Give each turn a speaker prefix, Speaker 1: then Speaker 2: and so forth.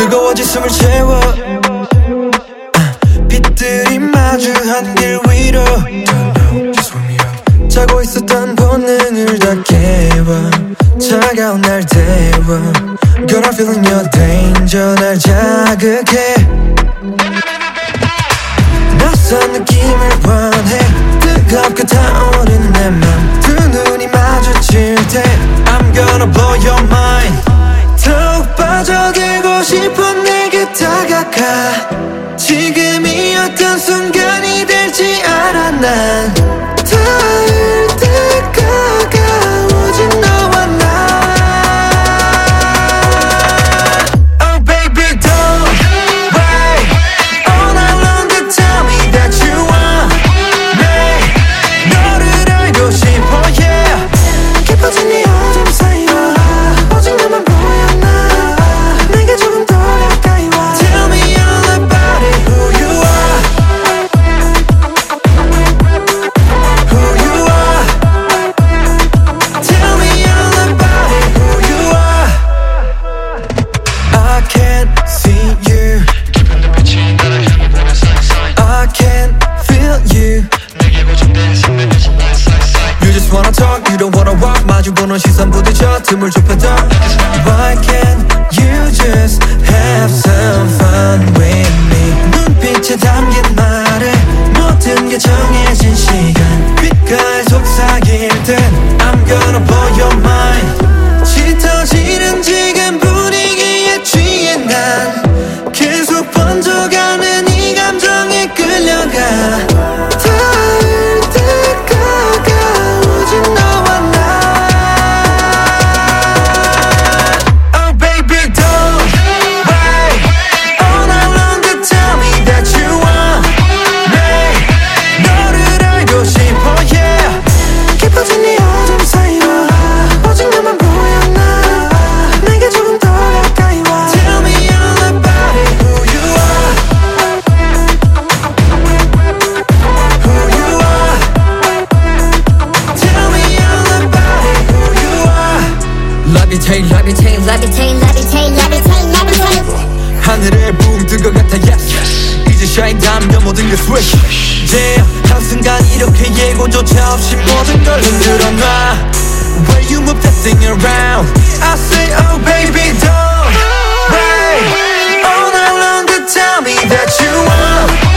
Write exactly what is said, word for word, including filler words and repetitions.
Speaker 1: 뜨거워진 숨을 채워 빛들이 마주한 길 위로 자고 있었던 본능을 다 깨워 차가운 날 데워 Girl I'm feeling your danger 날 자극해 낯선 느낌을 원해 뜨겁게 타오른 내 맘 두 눈이 마주칠 때 I'm gonna blow your mind 더욱 빠져들고 싶어 내게 다가가 지금이 어떤 순간이 될지 알아 난 닿을 때 가까워진 너와 나 Oh baby don't wait all night long to tell me that you want me 너를 알고 싶어 yeah 깊어진 이 어둠 사이로 오직 너만 보여 나 내게 조금 더 가까이 와 Tell me all about it who you are who you are Tell me all about it who you are I can't see you I can't feel you You just wanna talk, you don't wanna walk 마주보는 시선 부딪혀 틈을 좁혀도 Why can't you just have some fun with me 눈빛에 담긴 말에 모든 게 정해진 시간 귓가에 속삭일 땐 I'm gonna blow your mind 짙어지는 지금 분위기에 취해 난 계속 번져가는 이 감정에 끌려가 닿을 때 가까워진 너와 나 Oh baby don't wait all night long to tell me that you want me 너를 알고 싶어 yeah 깊어진 이 어둠 사이로 오직 너만 보여 나 내게 조금 더 가까이 와 Tell me all about it who you are who you are Tell me all about it who you are Levitate levitate
Speaker 2: Levitate, levitate, levitate, levitate.
Speaker 1: 하늘에 붕 뜬 것 같아 yes 이제 shine 담겨 모든 게 swish yeah 한순간 이렇게 예고조차 없이 모든 걸 흔들어 놔 When you move that thing around I say oh baby don't wait all night long to tell me that you want